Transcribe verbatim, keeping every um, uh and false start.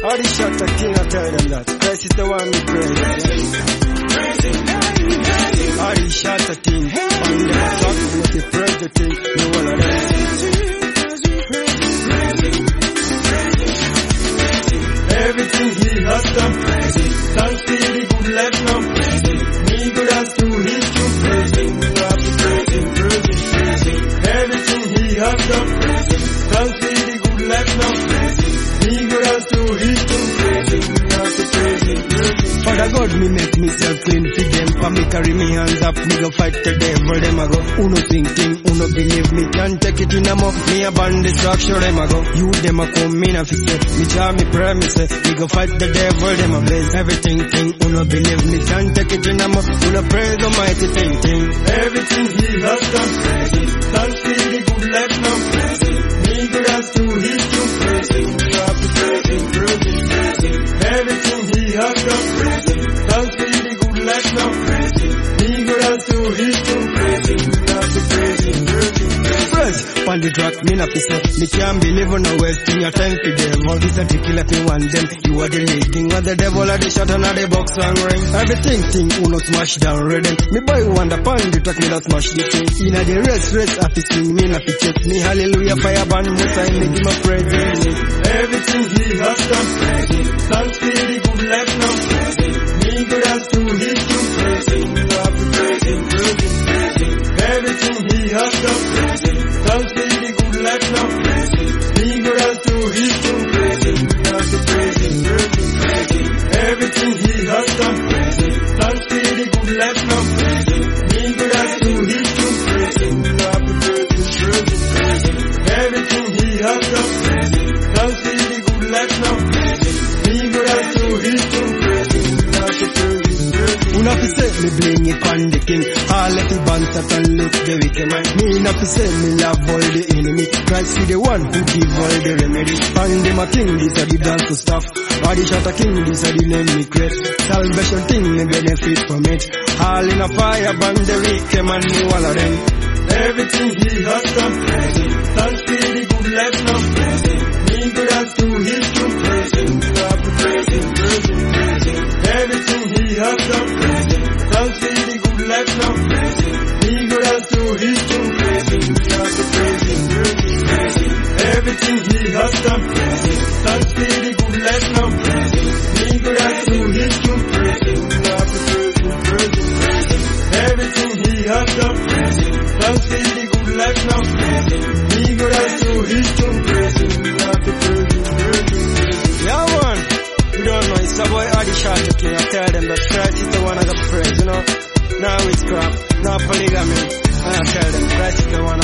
All the shots I king, I tell them that Christ is the one we praise. All the shots I king, on the clock, what the praise the king, no one of them. Everything he has done, thanks to the good life now. Me good as to his true praising, love to praise him, praise him, praise him. Everything he has done, thanks to the good life now. Me good as to his true praising, love to praise him, praise him. Father God, me make myself clean for them, for me carry me hands up, me go fight the devil, them I go. Uno thinking, uno believe me, can't take it in a mo. Me a band destruction, them I go. You them a come in a fi say, me try me pray, me say, me go fight the devil, them a blaze. Everything thing, uno believe me, can't take it in a mo. Uno praise the mighty thing thing. Everything he has done, thanks to the good life now. Me good as to his true praising, love to praise him, praise him, praise him. Everything he has done, thanks to the good life now. Me good as to his true praising, love to praise him, praise him, praise him. Fresh, on the track, me na fi say, me can't believe on no wasting your time for them. All this a tricky if you want them, you are the leading of the devil of the shot and of the box and ring. Everything thing, uno smash down rhythm. Me boy wonder pan the track, me da smash the thing. Inna the race, race, I fi swing, me na fi check. Me hallelujah, fire band, most I make him a praise. Everything he has done, thanks to the good life now. Me good as to his true praising, love to praise him, praise him, praise him. Everything he has done, thanks to the good life now. Me good as to his true praising, love to praise him, praise him, praise him. Everything he has done, thanks to the good life now. Me good as to his true praising, love to praise him, praise him, praise him. Everything he has done, thanks to the good life now. Me good as to his true praising, love to praise him, praise him. Una fi say me bring it on the king. All let the bands that can look the wicked man. Me na fi say me love all the enemy. Christ be the one who give all the remedy. And them a king, this a the dance to stuff. All the shot a king, this a the name me create. Salvation thing, me benefit from it. All in a fire, band the wicked man, me all of them. Everything he has done, thanks to the good life now. Me good as to his true praising, love to praise him, praise him, praise him. Everything he has done, thanks to the good life now. Me good as to his true praising, love to praise him, praise him, praise him. Everything he has done, thanks to the good life now. Me good as to his true praising, love to praise him, praise him, praise him. Everything he has done, thanks to the good life now. Me good as to his true praising, love to praise him, praise him, praise him. Yeah man, you don't know, it's a boy Adi Shot King. I tell them that Christ is the one of the praise, you know. Now it's crap, now polygamy. And I tell them Christ is the one